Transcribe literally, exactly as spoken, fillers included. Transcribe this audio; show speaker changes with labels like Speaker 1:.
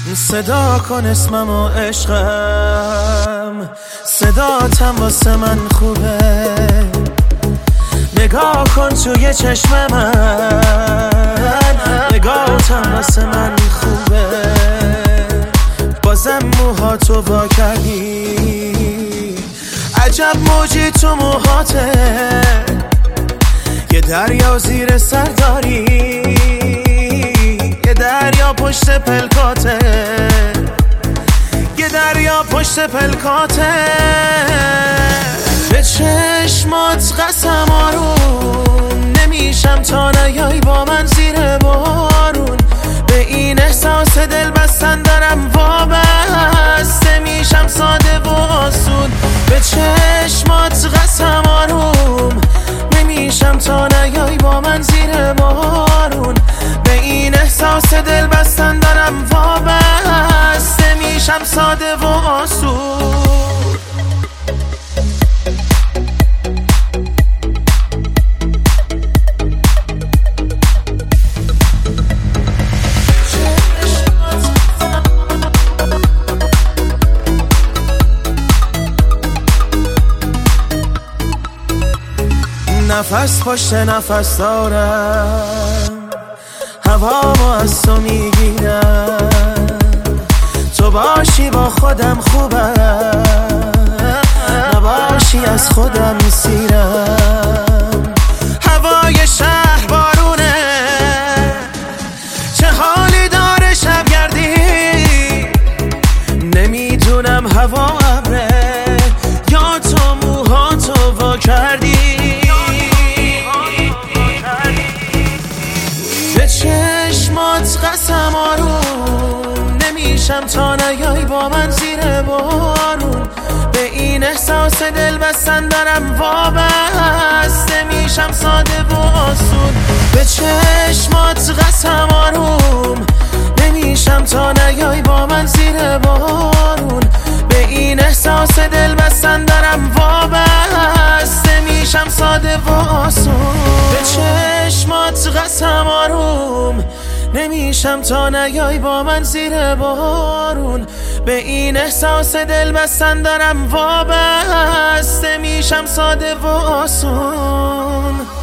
Speaker 1: صدا کن اسمم و عشقم، صداتم واسه من خوبه. نگاه کن توی چشم من، نگاهتم واسه من خوبه. بازم موهاتو وا کردی، عجب موجی تو موهاته. یه دریا زیر سر داری، یه دریا پشت پلکاته، یه دریا پشت پلکاته. به چشمات قسم آروم نمیشم تا نیای با من زیر بارون. به این احساس دل بستن دارم وابسته میشم ساده و آسون. به چشمات قسم آروم نمیشم تا نیای با من زیر بارون. به این احساس دل بستن دارم وابسته میشم ساده و آسون. نفس پشت نفس دارم، هوامو از تو میگیرم. تو باشی با خودم خوبم، نباشی از خودم میسیرم. هوای شهر بارونه، چه حالی داره شبگردی. نمیدونم هوا ابره یا تو موهاتو وا کردی. چشمات قسم آروم نمیشم تا نیای با من زیر بارون. به این احساس دل بستن دارم وابسته میشم ساده و آسون. به چشمات قسم آروم نمیشم تا نیای با من زیر بارون. به این احساس دل بستن دارم وابسته میشم ساده و آسون. به چشمات قسم آروم نمیشم تا نیای با من زیر بارون. به این احساس دل بستن دارم وابسته میشم ساده و آسون.